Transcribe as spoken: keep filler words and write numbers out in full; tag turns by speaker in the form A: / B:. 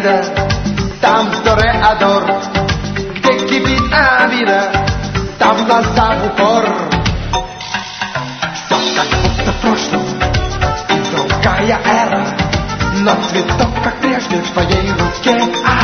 A: Аида, там Тореадор, где кипит Авида, там глаза в упор. Все как будто в прошлом, и другая эра, но цветок, как прежде, в твоей руке.